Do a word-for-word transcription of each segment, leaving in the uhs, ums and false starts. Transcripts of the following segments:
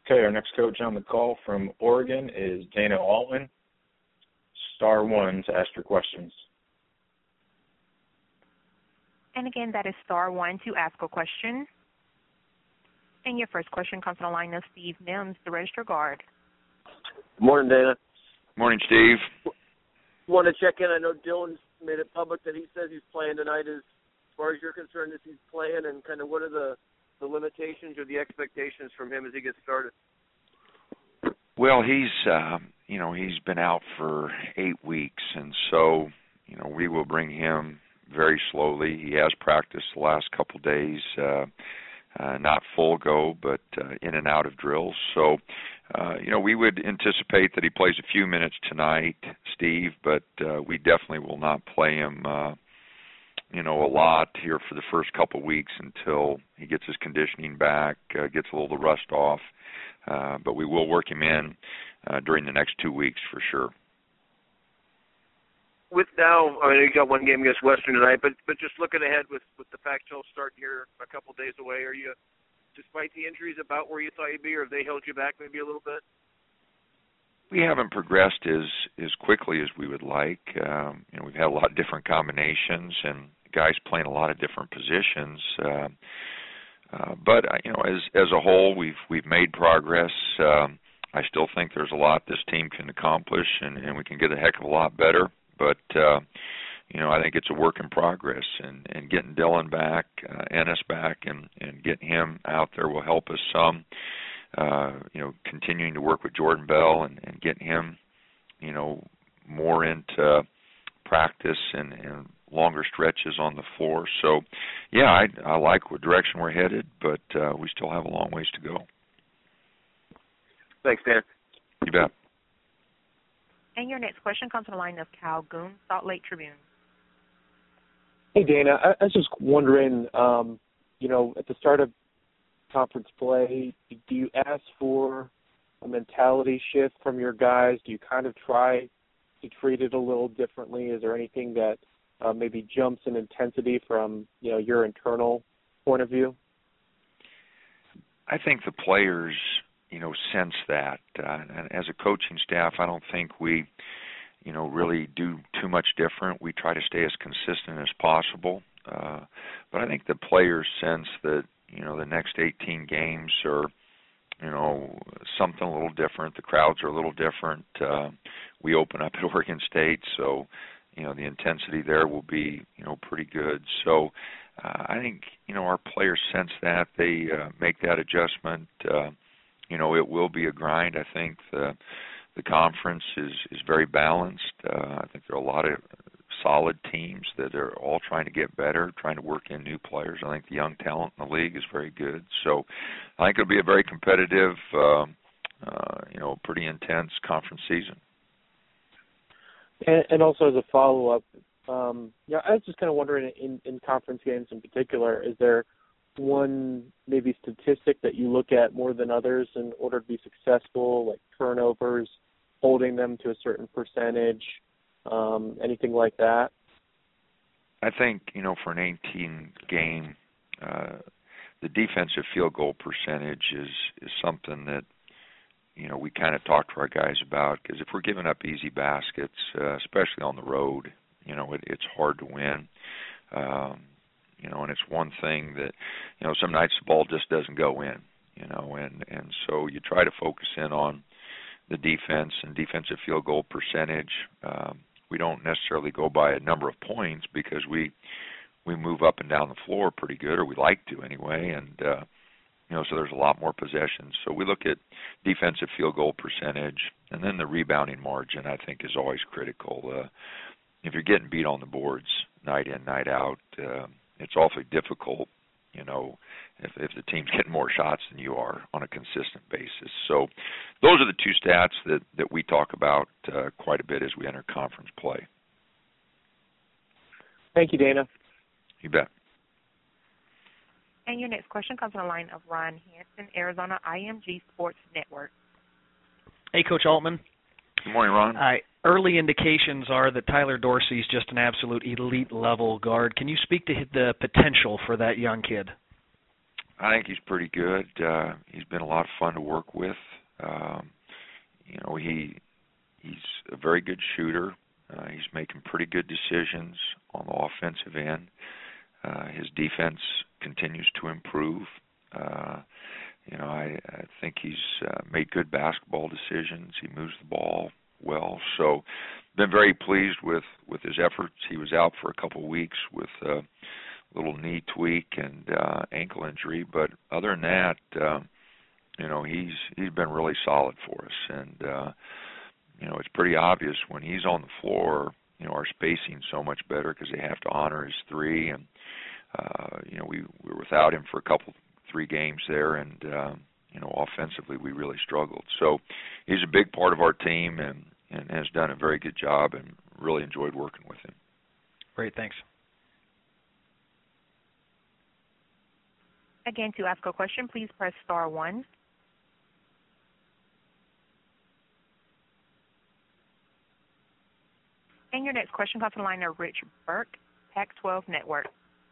Okay, our next coach on the call from Oregon is Dana Altman. Star one to ask your questions. And again, that is star one to ask a question. And your first question comes from the line of Steve Mims, the register guard. Good morning, Dana. Morning, Steve. Want to check in. I know Dylan's made it public that he says he's playing tonight. As far as you're concerned, is he's playing, and kind of what are the, the limitations or the expectations from him as he gets started? Well, he's, uh, you know, he's been out for eight weeks, and so, you know, we will bring him very slowly. He has practiced the last couple days, uh, uh, not full go, but uh, in and out of drills. So, uh, you know, we would anticipate that he plays a few minutes tonight, Steve, but uh, we definitely will not play him, uh, you know, a lot here for the first couple weeks until he gets his conditioning back, uh, gets a little of the rust off. Uh, but we will work him in uh, during the next two weeks for sure. With now, I mean, you got one game against Western tonight, but but just looking ahead with, with the Pac twelve starting here a couple days away, are you, despite the injuries, about where you thought you'd be, or have they held you back maybe a little bit? We haven't progressed as as quickly as we would like. Um, you know, we've had a lot of different combinations and guys playing a lot of different positions. Uh, uh, but uh, you know, as as a whole, we've we've made progress. Um, I still think there's a lot this team can accomplish, and, and we can get a heck of a lot better. But uh, you know, I think it's a work in progress, and, and getting Dylan back, uh, Ennis back, and, and getting him out there will help us some. Uh, you know, continuing to work with Jordan Bell and, and getting him, you know, more into practice and, and longer stretches on the floor. So, yeah, I, I like what direction we're headed, but uh, we still have a long ways to go. Thanks, Dan. You bet. And your next question comes from the line of Cal Goon, Salt Lake Tribune. Hey, Dana. I, I was just wondering, um, you know, at the start of conference play, do you ask for a mentality shift from your guys? Do you kind of try to treat it a little differently? Is there anything that uh, maybe jumps in intensity from, you know, your internal point of view? I think the players, you know, sense that. Uh, and as a coaching staff, I don't think we, you know, really do too much different. We try to stay as consistent as possible. Uh, but I think the players sense that, you know, the next eighteen games are, you know, something a little different. The crowds are a little different. Uh, we open up at Oregon State, so, you know, the intensity there will be, you know, pretty good. So uh, I think, you know, our players sense that. They uh, make that adjustment. Uh, you know, it will be a grind. I think the the conference is, is very balanced. Uh, I think there are a lot of solid teams that are all trying to get better, trying to work in new players. I think the young talent in the league is very good. So I think it'll be a very competitive, uh, uh, you know, pretty intense conference season. And, and also as a follow-up, um, yeah, I was just kind of wondering in, in conference games in particular, is there one maybe statistic that you look at more than others in order to be successful, like turnovers, holding them to a certain percentage, Um, anything like that? I think, you know, for an eighteen game, uh, the defensive field goal percentage is, is something that, you know, we kind of talk to our guys about, because if we're giving up easy baskets, uh, especially on the road, you know, it, it's hard to win. Um, you know, and it's one thing that, you know, some nights the ball just doesn't go in, you know, and, and so you try to focus in on the defense and defensive field goal percentage. Um, we don't necessarily go by a number of points because we we move up and down the floor pretty good, or we like to anyway, and uh, you know, so there's a lot more possessions. So we look at defensive field goal percentage, and then the rebounding margin I think is always critical. Uh, if you're getting beat on the boards night in, night out, uh, it's awfully difficult, you know, if, if the team's getting more shots than you are on a consistent basis. So those are the two stats that, that we talk about uh, quite a bit as we enter conference play. Thank you, Dana. You bet. And your next question comes from the line of Ron Hansen, Arizona I M G Sports Network. Hey, Coach Altman. Good morning, Ron. Hi. Early indications are that Tyler Dorsey's just an absolute elite level guard. Can you speak to the potential for that young kid? I think he's pretty good. Uh, he's been a lot of fun to work with. Um, you know, he he's a very good shooter. Uh, he's making pretty good decisions on the offensive end. Uh, his defense continues to improve. Uh, you know, I, I think he's uh, made good basketball decisions. He moves the ball well. So, been very pleased with, with his efforts. He was out for a couple of weeks with a little knee tweak and uh, ankle injury, but other than that, uh, you know, he's he's been really solid for us. And uh, you know, it's pretty obvious when he's on the floor. You know, our spacing's so much better because they have to honor his three, and uh, you know, we, we were without him for a couple, three games there, and uh, you know, offensively we really struggled. So he's a big part of our team, and, and has done a very good job, and really enjoyed working with him. Great, thanks. Again, to ask a question, please press star one. And your next question comes from the line of Rich Burke, Pac twelve Network.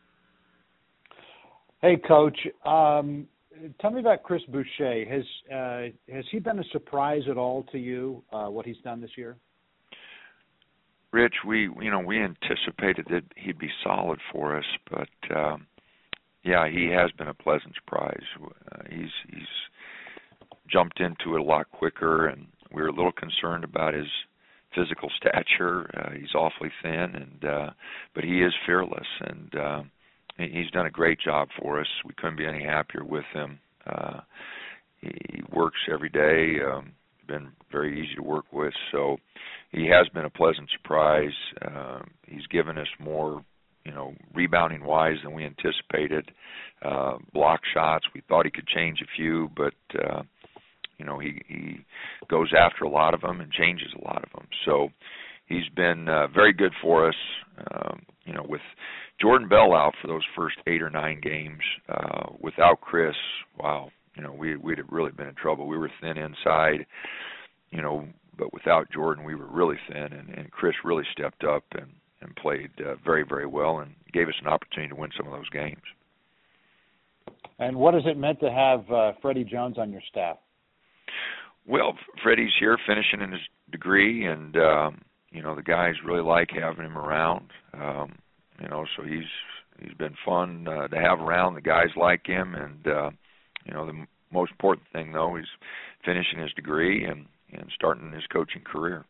Hey, Coach. Um, tell me about Chris Boucher. Has uh, has he been a surprise at all to you, uh, what he's done this year? Rich, we you know we anticipated that he'd be solid for us, but um, yeah, he has been a pleasant surprise. Uh, he's he's jumped into it a lot quicker, and we were a little concerned about his physical stature. Uh, he's awfully thin, and uh, but he is fearless, and uh, he's done a great job for us. We couldn't be any happier with him. Uh, he works every day. Um, been very easy to work with, so he has been a pleasant surprise. Uh, he's given us more, you know, rebounding wise than we anticipated. Uh, block shots, we thought he could change a few, but uh, you know, he, he goes after a lot of them and changes a lot of them. So he's been uh, very good for us. Um, you know, with Jordan Bell out for those first eight or nine games, uh, without Chris, wow, you know, we, we'd have really been in trouble. We were thin inside, you know, but without Jordan, we were really thin, and, and Chris really stepped up and, and played uh, very, very well, and gave us an opportunity to win some of those games. And what has it meant to have uh, Freddie Jones on your staff? Well, Freddie's here finishing in his degree, and um, you know, the guys really like having him around. Um, you know, so he's he's been fun uh, to have around. The guys like him, and uh, you know, the m- most important thing though is finishing his degree and, and starting his coaching career.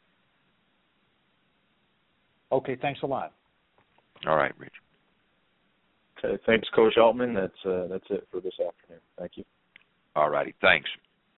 Okay, thanks a lot. All right, Rich. Okay, thanks, Coach Altman. That's uh, that's it for this afternoon. Thank you. All righty, thanks.